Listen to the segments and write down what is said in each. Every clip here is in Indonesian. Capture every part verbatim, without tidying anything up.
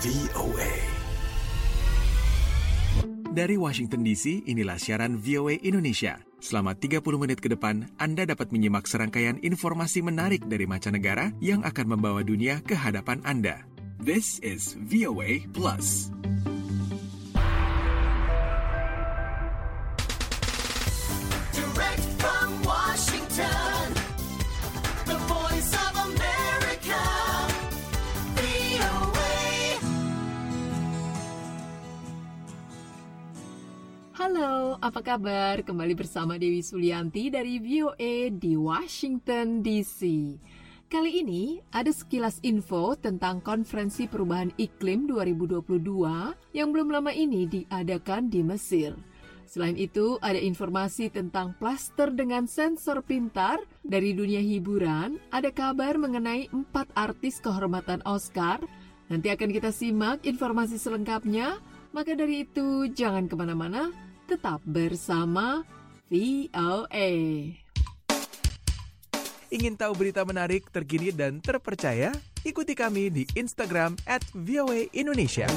V O A. Dari Washington D C, inilah siaran V O A Indonesia. Selama tiga puluh menit ke depan, Anda dapat menyimak serangkaian informasi menarik dari mancanegara yang akan membawa dunia ke hadapan Anda. This is V O A Plus. Direct from Washington, the voice of America, V O A. Halo, apa kabar? Kembali bersama Dewi Sulianti dari V O A di Washington D C. Kali ini ada sekilas info tentang Konferensi Perubahan Iklim dua ribu dua puluh dua yang belum lama ini diadakan di Mesir. Selain itu, ada informasi tentang plaster dengan sensor pintar dari dunia hiburan, ada kabar mengenai empat artis kehormatan Oscar. Nanti akan kita simak informasi selengkapnya, maka dari itu jangan kemana-mana, tetap bersama V O A. Ingin tahu berita menarik, terkini, dan terpercaya? Ikuti kami di Instagram at V O A Indonesia.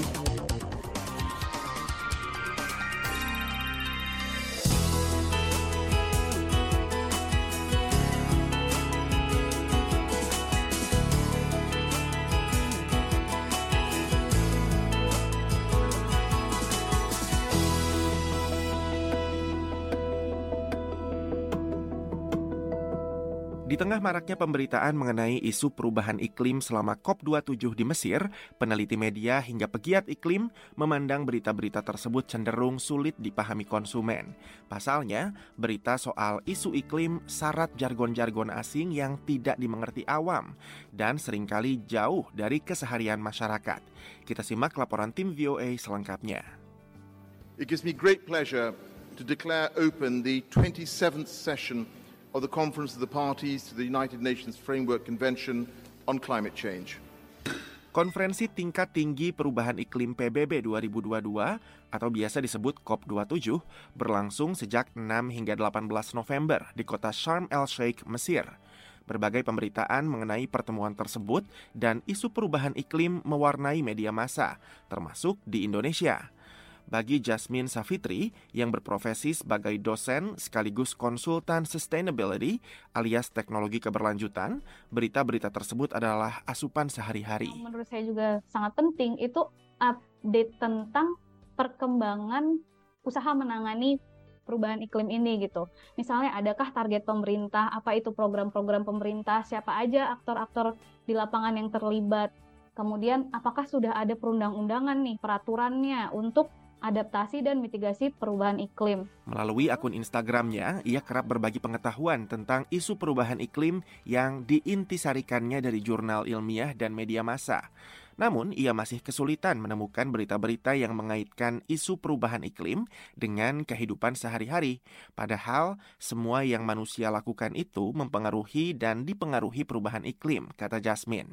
Di tengah maraknya pemberitaan mengenai isu perubahan iklim selama COP dua puluh tujuh di Mesir, peneliti media hingga pegiat iklim memandang berita-berita tersebut cenderung sulit dipahami konsumen. Pasalnya, berita soal isu iklim syarat jargon-jargon asing yang tidak dimengerti awam dan seringkali jauh dari keseharian masyarakat. Kita simak laporan tim V O A selengkapnya. It gives me great pleasure to declare open the twenty-seventh session of the Conference of the Parties to the United Nations Framework Convention on Climate Change. Konferensi Tingkat Tinggi Perubahan Iklim P B B dua ribu dua puluh dua atau biasa disebut COP dua puluh tujuh berlangsung sejak enam hingga delapan belas November di kota Sharm el-Sheikh, Mesir. Berbagai pemberitaan mengenai pertemuan tersebut dan isu perubahan iklim mewarnai media massa, termasuk di Indonesia. Bagi Jasmine Savitri yang berprofesi sebagai dosen sekaligus konsultan sustainability alias teknologi keberlanjutan, berita-berita tersebut adalah asupan sehari-hari. Menurut saya juga sangat penting itu update tentang perkembangan usaha menangani perubahan iklim ini gitu. Misalnya adakah target pemerintah, apa itu program-program pemerintah, siapa aja aktor-aktor di lapangan yang terlibat. Kemudian apakah sudah ada perundang-undangan nih, peraturannya untuk adaptasi dan mitigasi perubahan iklim. Melalui akun Instagramnya, ia kerap berbagi pengetahuan tentang isu perubahan iklim yang diintisarikannya dari jurnal ilmiah dan media massa. Namun, ia masih kesulitan menemukan berita-berita yang mengaitkan isu perubahan iklim dengan kehidupan sehari-hari. Padahal, semua yang manusia lakukan itu mempengaruhi dan dipengaruhi perubahan iklim, kata Jasmine.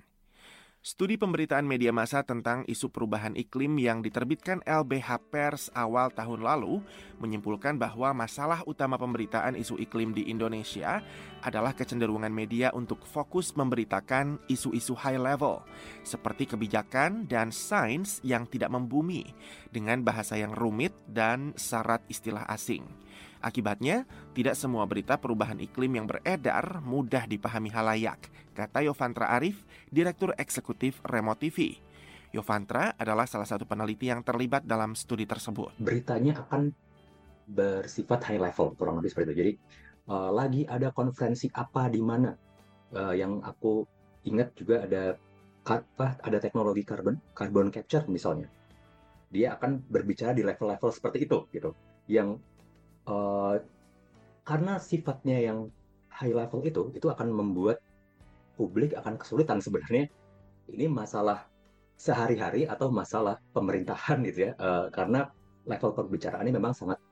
Studi pemberitaan media massa tentang isu perubahan iklim yang diterbitkan L B H Pers awal tahun lalu menyimpulkan bahwa masalah utama pemberitaan isu iklim di Indonesia adalah kecenderungan media untuk fokus memberitakan isu-isu high level, seperti kebijakan dan sains yang tidak membumi, dengan bahasa yang rumit dan syarat istilah asing. Akibatnya, tidak semua berita perubahan iklim yang beredar mudah dipahami halayak, kata Yovantra Arif, Direktur Eksekutif Remo T V. Yovantra adalah salah satu peneliti yang terlibat dalam studi tersebut. Beritanya akan bersifat high level, kurang lebih seperti itu. Jadi, uh, lagi ada konferensi apa di mana, uh, yang aku ingat juga ada apa, ada teknologi carbon, carbon capture misalnya. Dia akan berbicara di level-level seperti itu, gitu. Yang Uh, karena sifatnya yang high level itu, itu akan membuat publik akan kesulitan sebenarnya. Ini masalah sehari-hari atau masalah pemerintahan gitu ya, uh, karena level perbicaraannya memang sangat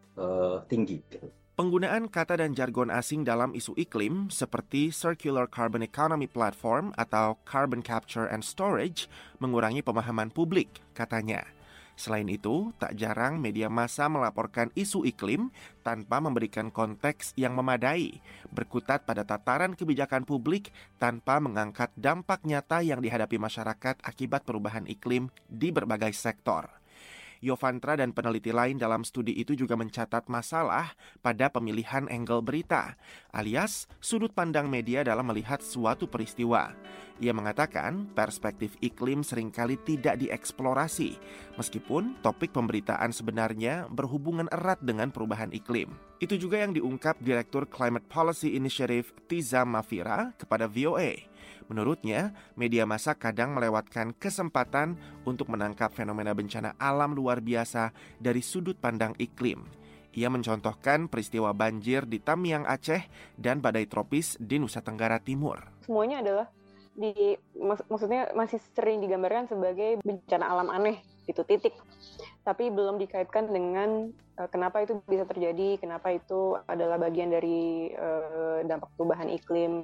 uh, tinggi. Gitu. Penggunaan kata dan jargon asing dalam isu iklim seperti Circular Carbon Economy Platform atau Carbon Capture and Storage mengurangi pemahaman publik, katanya. Selain itu, tak jarang media massa melaporkan isu iklim tanpa memberikan konteks yang memadai, berkutat pada tataran kebijakan publik tanpa mengangkat dampak nyata yang dihadapi masyarakat akibat perubahan iklim di berbagai sektor. Yovantra dan peneliti lain dalam studi itu juga mencatat masalah pada pemilihan angle berita, alias sudut pandang media dalam melihat suatu peristiwa. Ia mengatakan perspektif iklim seringkali tidak dieksplorasi, meskipun topik pemberitaan sebenarnya berhubungan erat dengan perubahan iklim. Itu juga yang diungkap Direktur Climate Policy Initiative Tiza Mafira kepada V O A. Menurutnya, media massa kadang melewatkan kesempatan untuk menangkap fenomena bencana alam luar biasa dari sudut pandang iklim. Ia mencontohkan peristiwa banjir di Tamiang, Aceh, dan badai tropis di Nusa Tenggara Timur. Semuanya adalah di mak- maksudnya masih sering digambarkan sebagai bencana alam aneh, itu titik. Tapi belum dikaitkan dengan uh, kenapa itu bisa terjadi, kenapa itu adalah bagian dari uh, dampak perubahan iklim.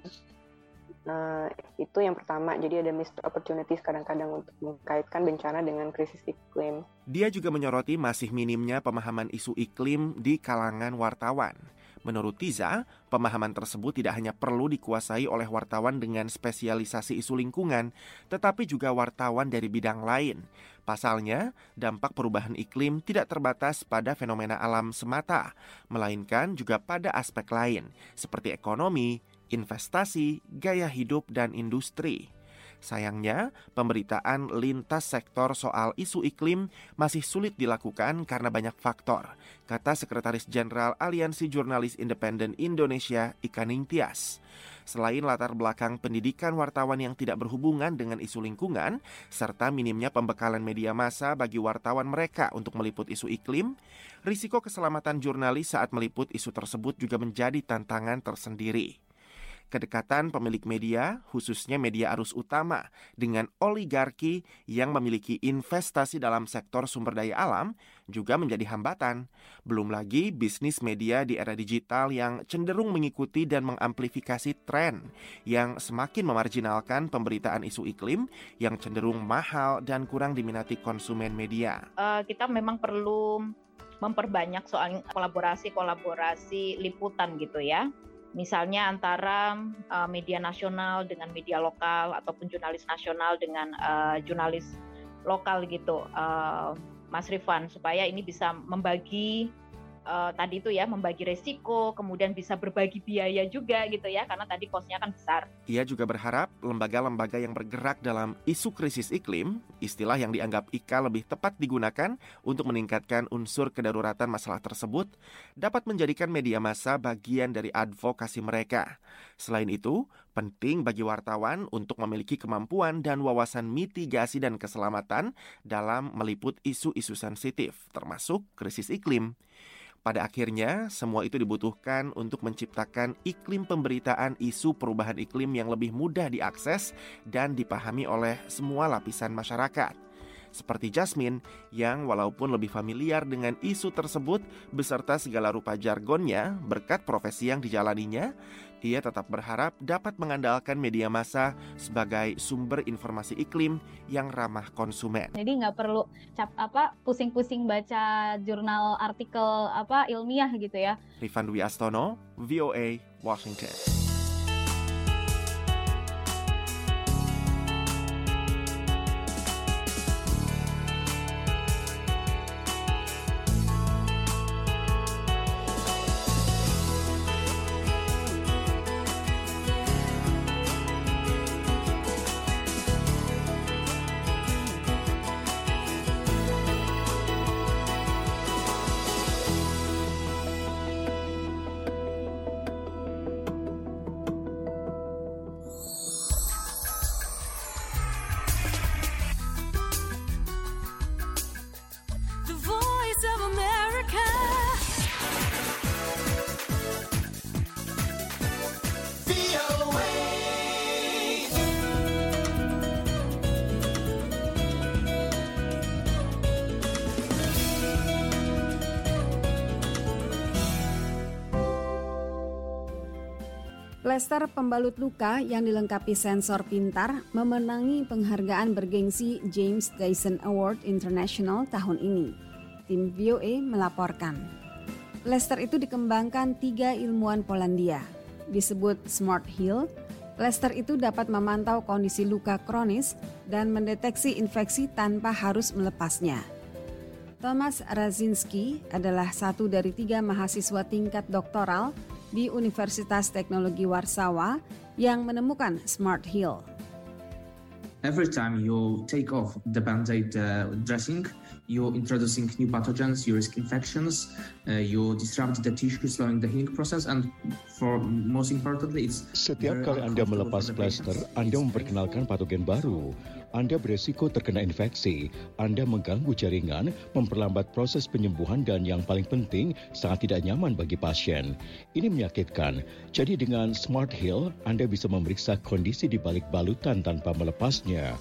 Nah, itu yang pertama. Jadi ada missed opportunities kadang-kadang untuk mengkaitkan bencana dengan krisis iklim. Dia juga menyoroti masih minimnya pemahaman isu iklim di kalangan wartawan. Menurut Tiza, pemahaman tersebut tidak hanya perlu dikuasai oleh wartawan dengan spesialisasi isu lingkungan, tetapi juga wartawan dari bidang lain. Pasalnya, dampak perubahan iklim tidak terbatas pada fenomena alam semata, melainkan juga pada aspek lain, seperti ekonomi, investasi, gaya hidup, dan industri. Sayangnya, pemberitaan lintas sektor soal isu iklim masih sulit dilakukan karena banyak faktor, kata Sekretaris Jenderal Aliansi Jurnalis Independen Indonesia, Ika Ningtyas. Selain latar belakang pendidikan wartawan yang tidak berhubungan dengan isu lingkungan, serta minimnya pembekalan media massa bagi wartawan mereka untuk meliput isu iklim, risiko keselamatan jurnalis saat meliput isu tersebut juga menjadi tantangan tersendiri. Kedekatan pemilik media, khususnya media arus utama, dengan oligarki yang memiliki investasi dalam sektor sumber daya alam juga menjadi hambatan. Belum lagi bisnis media di era digital yang cenderung mengikuti dan mengamplifikasi tren yang semakin memarjinalkan pemberitaan isu iklim yang cenderung mahal dan kurang diminati konsumen media. Uh, kita memang perlu memperbanyak soal kolaborasi-kolaborasi liputan gitu ya. Misalnya antara uh, media nasional dengan media lokal ataupun jurnalis nasional dengan uh, jurnalis lokal gitu, uh, Mas Rifan, supaya ini bisa membagi uh, tadi itu ya, membagi resiko, kemudian bisa berbagi biaya juga gitu ya, karena tadi cost-nya kan besar. Ia juga berharap lembaga-lembaga yang bergerak dalam isu krisis iklim, istilah yang dianggap Ika lebih tepat digunakan untuk meningkatkan unsur kedaruratan masalah tersebut, dapat menjadikan media massa bagian dari advokasi mereka. Selain itu, penting bagi wartawan untuk memiliki kemampuan dan wawasan mitigasi dan keselamatan dalam meliput isu-isu sensitif, termasuk krisis iklim. Pada akhirnya, semua itu dibutuhkan untuk menciptakan iklim pemberitaan isu perubahan iklim yang lebih mudah diakses dan dipahami oleh semua lapisan masyarakat. Seperti Jasmine, yang walaupun lebih familiar dengan isu tersebut beserta segala rupa jargonnya berkat profesi yang dijalaninya, ia tetap berharap dapat mengandalkan media massa sebagai sumber informasi iklim yang ramah konsumen. Jadi nggak perlu cap apa pusing-pusing baca jurnal artikel apa ilmiah gitu ya. Rifan Dwi Astono, V O A, Washington. Plester pembalut luka yang dilengkapi sensor pintar memenangi penghargaan bergengsi James Dyson Award International tahun ini. Tim V O A melaporkan. Plester itu dikembangkan tiga ilmuwan Polandia. Disebut Smart Heal, plester itu dapat memantau kondisi luka kronis dan mendeteksi infeksi tanpa harus melepasnya. Thomas Razinski adalah satu dari tiga mahasiswa tingkat doktoral di Universitas Teknologi Warsawa yang menemukan Smart Heal. Every time you take off the Band-Aid uh, dressing, you're introducing new pathogens, you risk infections, uh, you disrupt the tissue, slowing the healing process, and for most importantly, it's... Setiap kali Anda melepas plester, Anda memperkenalkan patogen baru. Anda beresiko terkena infeksi, Anda mengganggu jaringan, memperlambat proses penyembuhan dan yang paling penting, sangat tidak nyaman bagi pasien. Ini menyakitkan. Jadi dengan Smart Heal, Anda bisa memeriksa kondisi di balik balutan tanpa melepasnya.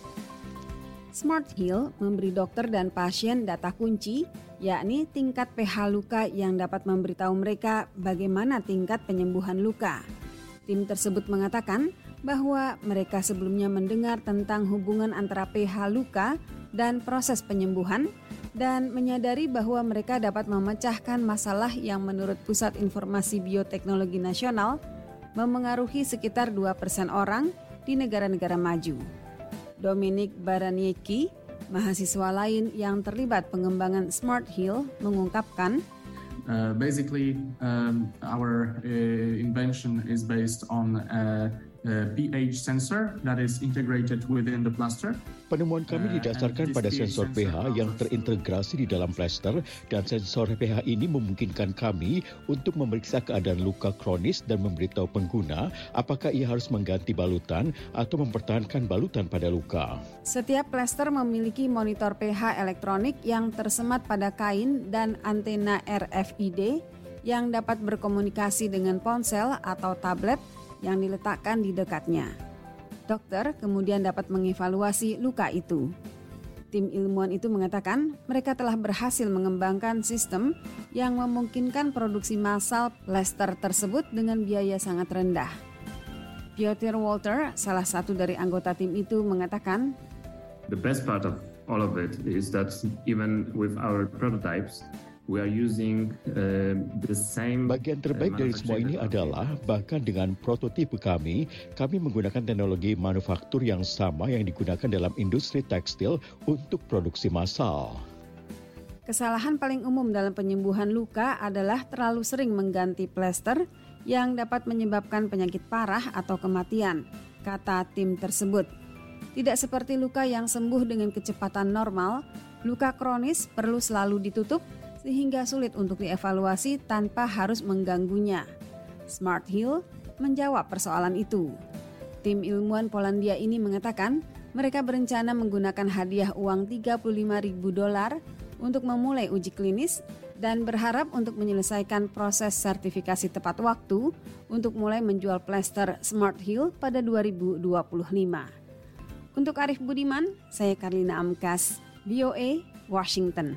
Smart Heal memberi dokter dan pasien data kunci, yakni tingkat pH luka yang dapat memberitahu mereka bagaimana tingkat penyembuhan luka. Tim tersebut mengatakan bahwa mereka sebelumnya mendengar tentang hubungan antara pH luka dan proses penyembuhan dan menyadari bahwa mereka dapat memecahkan masalah yang menurut Pusat Informasi Bioteknologi Nasional memengaruhi sekitar dua persen orang di negara-negara maju. Dominik Baraniecki, mahasiswa lain yang terlibat pengembangan Smart Heal, mengungkapkan, Uh, basically, um, our uh, invention is based on a, a pH sensor that is integrated within the plaster. Penemuan kami didasarkan pada sensor pH yang terintegrasi di dalam plester dan sensor pH ini memungkinkan kami untuk memeriksa keadaan luka kronis dan memberitahu pengguna apakah ia harus mengganti balutan atau mempertahankan balutan pada luka. Setiap plester memiliki monitor pH elektronik yang tersemat pada kain dan antena R F I D yang dapat berkomunikasi dengan ponsel atau tablet yang diletakkan di dekatnya. Dokter kemudian dapat mengevaluasi luka itu. Tim ilmuwan itu mengatakan mereka telah berhasil mengembangkan sistem yang memungkinkan produksi massal plester tersebut dengan biaya sangat rendah. Piotr Walter, salah satu dari anggota tim itu, mengatakan, The best part of all of it is that even with our prototypes, we are using uh, the same. Bagian terbaik dari semua ini adalah bahkan dengan prototipe kami, kami menggunakan teknologi manufaktur yang sama yang digunakan dalam industri tekstil untuk produksi massal. Kesalahan paling umum dalam penyembuhan luka adalah terlalu sering mengganti plester yang dapat menyebabkan penyakit parah atau kematian, kata tim tersebut. Tidak seperti luka yang sembuh dengan kecepatan normal, luka kronis perlu selalu ditutup sehingga sulit untuk dievaluasi tanpa harus mengganggunya. Smart Heal menjawab persoalan itu. Tim ilmuwan Polandia ini mengatakan mereka berencana menggunakan hadiah uang tiga puluh lima ribu dolar untuk memulai uji klinis dan berharap untuk menyelesaikan proses sertifikasi tepat waktu untuk mulai menjual plester Smart Heal pada dua ribu dua puluh lima. Untuk Arif Budiman, saya Karlina Amkas, V O A, Washington.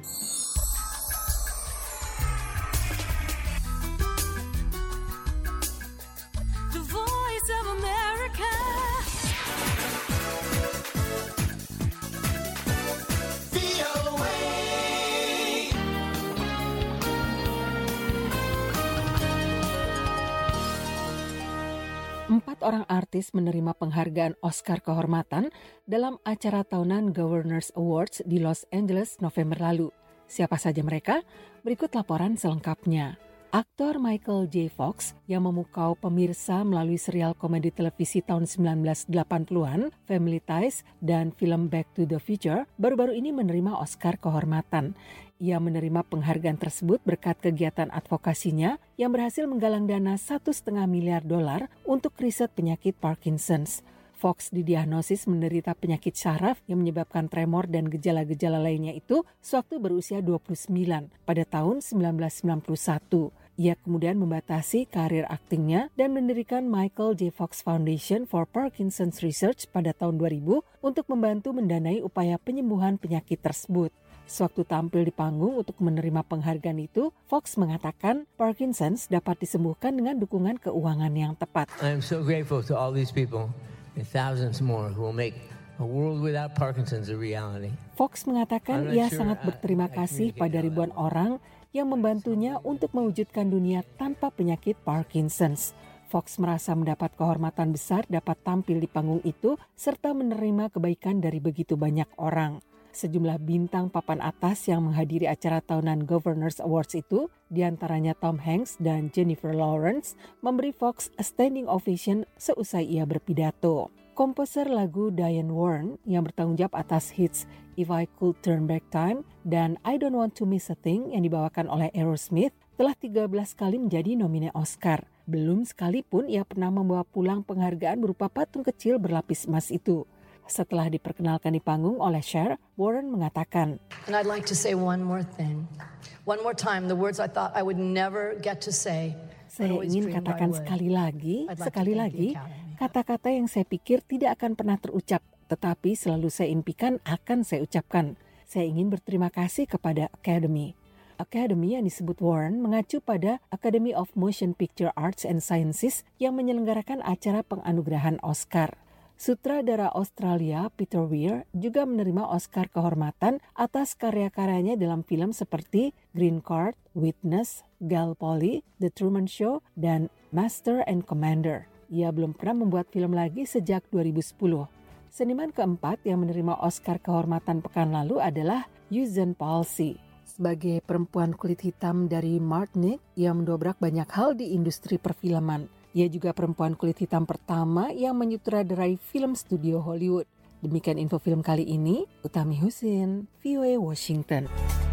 Empat orang artis menerima penghargaan Oscar kehormatan dalam acara tahunan Governors Awards di Los Angeles November lalu. Siapa saja mereka? Berikut laporan selengkapnya. Aktor Michael J. Fox yang memukau pemirsa melalui serial komedi televisi tahun sembilan belas delapan puluhan, Family Ties, dan film Back to the Future, baru-baru ini menerima Oscar kehormatan. Ia menerima penghargaan tersebut berkat kegiatan advokasinya yang berhasil menggalang dana satu setengah miliar dolar untuk riset penyakit Parkinson's. Fox didiagnosis menderita penyakit syaraf yang menyebabkan tremor dan gejala-gejala lainnya itu sewaktu berusia dua puluh sembilan pada tahun sembilan belas sembilan puluh satu. Ia kemudian membatasi karir aktingnya dan mendirikan Michael J. Fox Foundation for Parkinson's Research pada tahun dua ribu untuk membantu mendanai upaya penyembuhan penyakit tersebut. Sewaktu tampil di panggung untuk menerima penghargaan itu, Fox mengatakan Parkinson's dapat disembuhkan dengan dukungan keuangan yang tepat. I'm so grateful to all these people and thousands more who will make a world without Parkinson's a reality. Fox mengatakan ia sure sangat berterima kasih pada ribuan orang yang membantunya untuk mewujudkan dunia tanpa penyakit Parkinson's. Fox merasa mendapat kehormatan besar dapat tampil di panggung itu serta menerima kebaikan dari begitu banyak orang. Sejumlah bintang papan atas yang menghadiri acara tahunan Governors Awards itu, diantaranya Tom Hanks dan Jennifer Lawrence, memberi Fox a standing ovation seusai ia berpidato. Komposer lagu Diane Warren yang bertanggung jawab atas hits If I Could Turn Back Time dan I Don't Want to Miss a Thing yang dibawakan oleh Aerosmith telah tiga belas kali menjadi nomine Oscar. Belum sekalipun ia pernah membawa pulang penghargaan berupa patung kecil berlapis emas itu. Setelah diperkenalkan di panggung oleh Cher, Warren mengatakan, And I'd like to say one more thing. One more time, the words I thought I would never get to say. Saya ingin katakan sekali lagi, sekali lagi, kata-kata yang saya pikir tidak akan pernah terucap, tetapi selalu saya impikan akan saya ucapkan. Saya ingin berterima kasih kepada Academy. Academy yang disebut Warren mengacu pada Academy of Motion Picture Arts and Sciences yang menyelenggarakan acara penganugerahan Oscar. Sutradara Australia Peter Weir juga menerima Oscar kehormatan atas karya-karyanya dalam film seperti Green Card, Witness, Gallipoli, The Truman Show, dan Master and Commander. Ia belum pernah membuat film lagi sejak dua ribu sepuluh. Seniman keempat yang menerima Oscar kehormatan pekan lalu adalah Usain Palsy. Sebagai perempuan kulit hitam dari Martinique, ia mendobrak banyak hal di industri perfilman. Ia juga perempuan kulit hitam pertama yang menyutradarai film studio Hollywood. Demikian info film kali ini, Utami Husin, V O A Washington.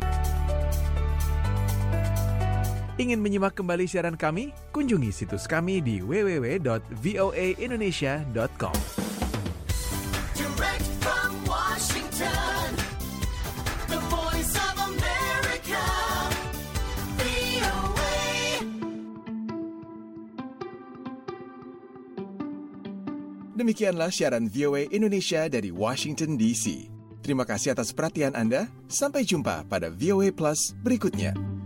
Ingin menyimak kembali siaran kami? Kunjungi situs kami di w w w dot voa indonesia dot com. Direct from Washington, the voice of America, V O A. Demikianlah siaran V O A Indonesia dari Washington D C. Terima kasih atas perhatian Anda. Sampai jumpa pada V O A Plus berikutnya.